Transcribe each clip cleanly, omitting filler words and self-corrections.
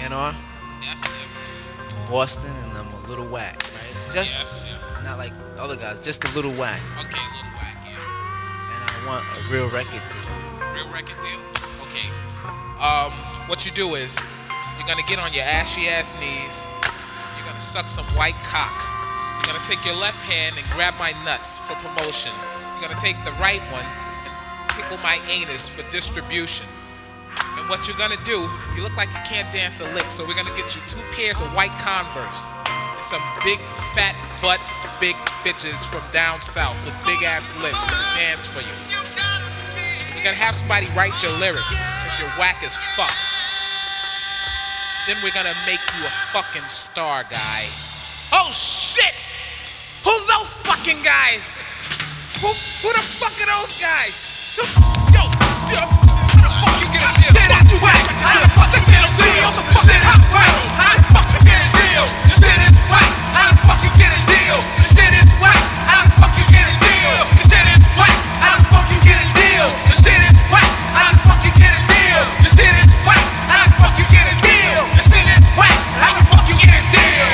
A&R Yes, from Boston, and I'm a little whack, right? Just yes, yeah. not like the other guys, just a little whack. Okay, little whack, yeah. And I want a real record deal. Real record deal? Okay. What you do is, you're gonna get on your ashy ass knees. You're gonna suck some white cock. You're gonna take your left hand and grab my nuts for promotion. You're gonna take the right one and tickle my anus for distribution. And what you're gonna do, you look like you can't dance a lick, so we're gonna get you 2 pairs of white Converse and some big fat butt big bitches from down south with big ass lips to dance for you. You're gonna have somebody write your lyrics, cause you're whack as fuck. Then we're gonna make you a fucking star, guy. Oh shit! Who's those fucking guys? Who the fuck are those guys? Yo, how the fuck you get a deal? Fuck you whack! How the fuck they get a deal? How the fuck you get a deal? Your shit is whack! How the fuck you get a deal? Your shit is whack! How the fuck you get a deal? Your shit is whack! How the fuck you get a deal? Your shit is whack! How the fuck you get a deal? Your shit is whack! How the fuck you get a deal? Your shit is whack! How the fuck you get a deal?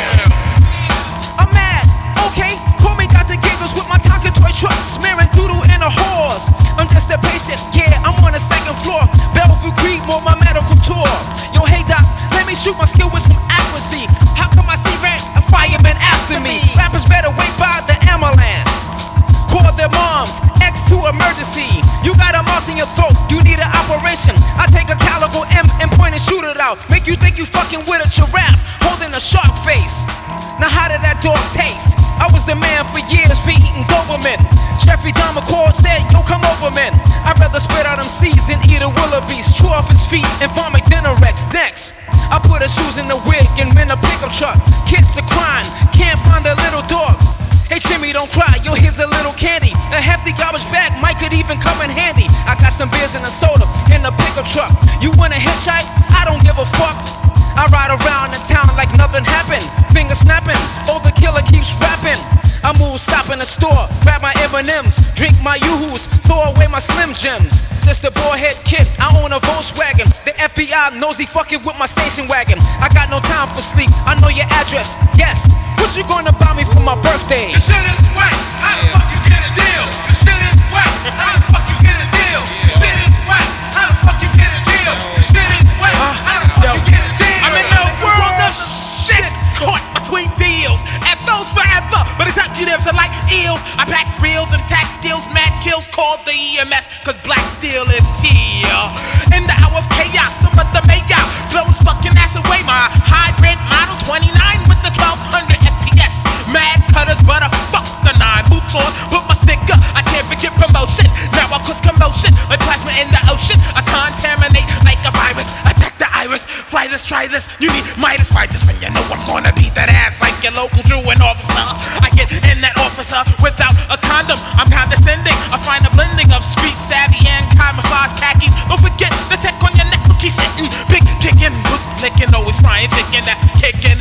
I'm mad, okay? Call me Dr. Giggles with my Tonka toy truck, smearing doodle in a horse. I'm just a patient, yeah, I'm on the second floor. Bellevue Creek, more my medical tour. Yo, hey doc, let me shoot my skill with some accuracy. How come I see red? A fireman after me. Rappers better wait by the ambulance. Call their moms, X to emergency. You got a mouse in your throat, you need an operation. I take a calico M and point and shoot it out. Make you think you fucking with a giraffe, holding a shark face. Now how did that dog taste? I was the man for years for eating Doberman. Jeffrey Dahmer called, said, yo, come over, man. I'd rather spit out them seeds than eat a wildebeest. Chew off his feet and farm McDinner-Rex. Next, I put his shoes in the wig and rent a pickup truck. Kids are crying, can't find a little dog. Hey Jimmy, don't cry, yo, here's a little candy. A hefty garbage bag might could even come in handy. I got some beers and a soda in the pickup truck. You want a hitchhike? I don't give a fuck. I ride around in town like nothing happened. Finger snapping, older killer keeps rapping. I move, stop in the store, grab my M&Ms, drink my Yoo-Hoos, throw away my Slim Jims. Just a boyhead kid, I own a Volkswagen. The FBI knows he fucking with my station wagon. I got no time for sleep, I know your address. Yes, what you gonna buy me for my birthday? Your shit is whack. How the fuck you get a deal? Your shit is whack. How the fuck you get a deal? Your shit is whack. How the fuck you get a deal? Your shit is whack. How the fuck you get a deal? I'm in the world of shit, caught between deals. And those forever, but executives are like eels. I pack reels and tax skills, mad kills, called the EMS, cause black steel is here. In the hour of chaos, some of the mayor blows fucking ass away. My hybrid model 29 with the 1200 FPS. Mad cutters, but I fuck the 9 boots on. Put my sticker, I can't forget promotion. Now I cause commotion, like plasma in the ocean. I contaminate like a virus. Attack the iris, fly this, try this. You need Midas, fight this when you know I'm gonna beat that ass like your local truant officer. I get in that officer without a condom. I'm condescending. I find a blending of street savvy and camouflage khakis. Don't forget the tech on your neck, keep sitting. Big kicking, boot licking, always frying chicken. That kicking,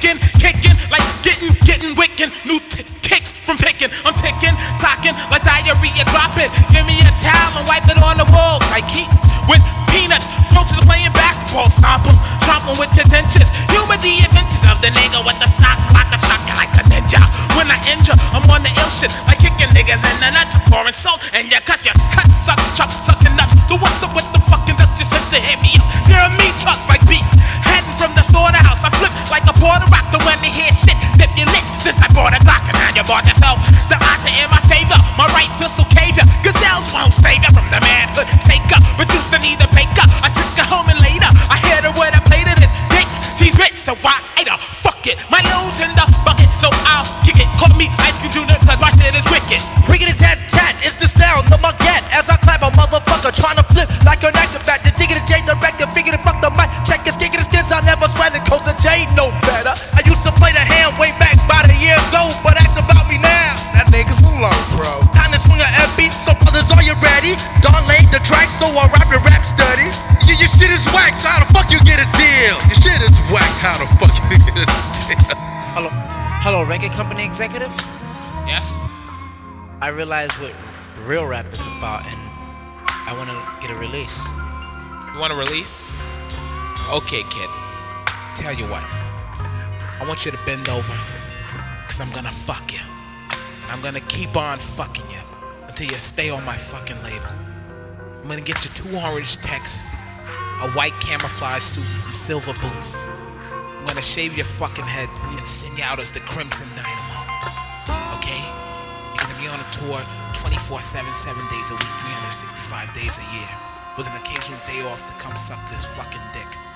like getting wicking. New kicks from picking. I'm ticking, talking like diarrhea dropping. Give me a towel and wipe it on the wall. Like Keith with peanuts. Coaches are playing basketball. Stomp 'em with your dentures. Humor the adventures of the nigga with the stock clock. I shock you like a ninja. When I injure, I'm on the ill shit. Like kicking niggas in the nuts. Pouring salt and you cut, suck, chuck, sucking nuts. So what's up with the fucking nuts? You said to hit me up. There are meat trucks like beef. Heading from the slaughterhouse. I flip like a porter rock. The when they hear shit, dip your lick. Since I bought a Glock and now you bought yourself. The odds are in my favor. My right pistol cave ya. Gazelles won't save ya from the manhood. Take up, reduce the need to bake up. I took her home and later. I hit her with a plate of this dick. She's rich, so why the fuck it? My nose in the bucket, so I'll kick it. Call me Ice Cream Junior, cause my shit is wicked. Riggedy tat tat, it's the sound of my cat. As I clap a motherfucker, trying to flip like an acrobat. The diggity J director, figure fuck the mic. Check his kick, his skins, I never sweat it, cause the J no better. I used to play the hand way back about a year ago, but ask about me now. That nigga's low, bro. Time to swing a beat, so brothers, are you ready? Dawn laid the track, so I rap your rap study. Your shit is whack, so how the fuck you get a deal? Your shit is whack, how the fuck you get a deal? Hello, record company executive. Yes? I realize what real rap is about, and I want to get a release. You want a release? Okay, kid. Tell you what, I want you to bend over, cause I'm gonna fuck you. I'm gonna keep on fucking you until you stay on my fucking label. I'm gonna get you 2 orange techs, a white camouflage suit, and some silver boots. I'm gonna shave your fucking head and send you out as the Crimson Dynamo. Okay? You're gonna be on a tour 24/7, 7 days a week, 365 days a year, with an occasional day off to come suck this fucking dick.